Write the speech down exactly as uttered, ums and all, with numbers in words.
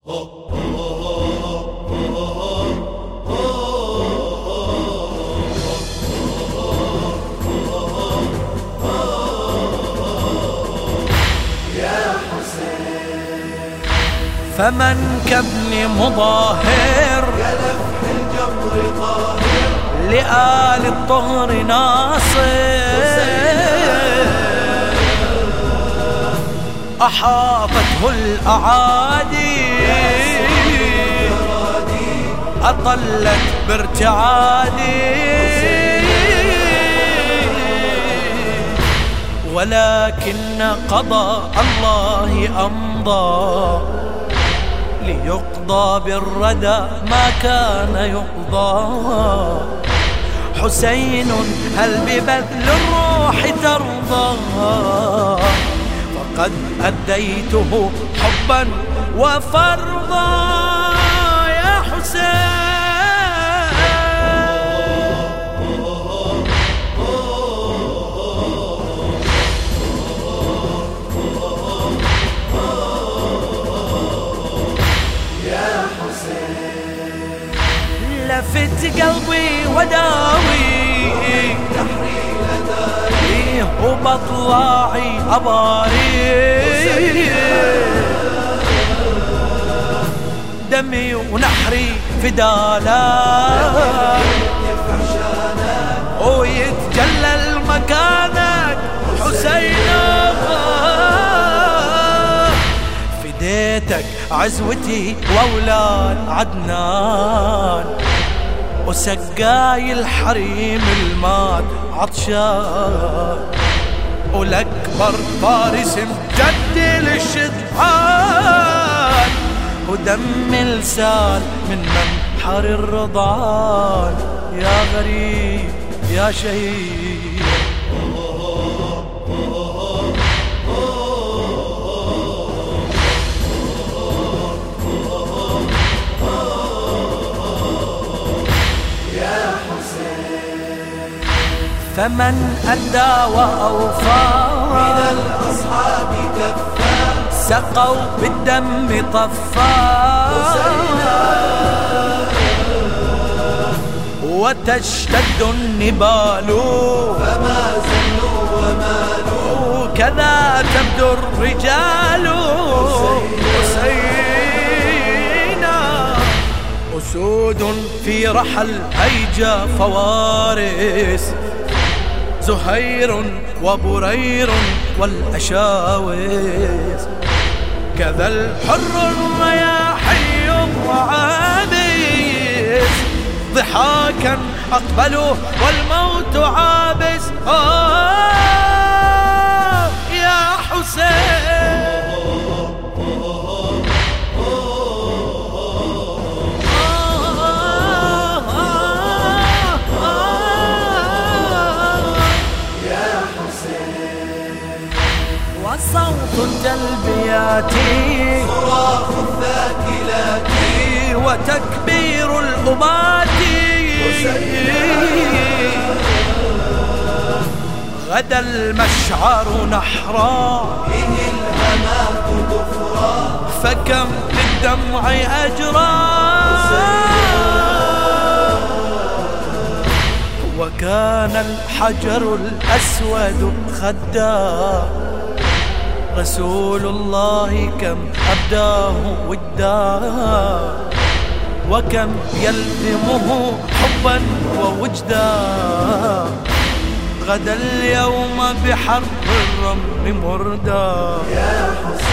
فمن كابن مظاهر كلفح الجبر طاهر لآل الطهر ناصر أحاطته الأعادي أطلت بارتعادي ولكن قضاء الله أمضى ليقضى بالردى ما كان يقضى. حسين هل ببذل الروح ترضى؟ فقد أديته حبا وفرضا يا حسين. لفت قلبي وداوي تحريل داري وبطلعي أباري دمي ونحري فدالك ويتجلل مكانك حسين. فديتك عزوتي وأولاد عدنان وسقاي الحريم المات عطشان والأكبر فارس مجد للشدحان ودم لسان من منحر الرضعان. يا غريب يا شهيد فمن أدى وأوفى من الأصحاب كفى سقوا بالدم طفا وتشتد النبال فما زلوا ومالوا كذا تبدو الرجال. حسينا أسود في رحل هيجا فوارس زهير وبرير والأشاوس كذا الحر الرياحي وعابس ضحاكا أقبلوا والموت عابس. آه يا حسين صوت التلبيات صراخ الثاكلات وتكبير الأبات غدا المشعر نحرا به الهمات ظفرا فكم للدمع أجرا وكان الحجر الأسود خدا رسول الله كم أبداه ودا وكم يلزمه حبا ووجدا. غدا اليوم بحرب الرم مردا. يا حسين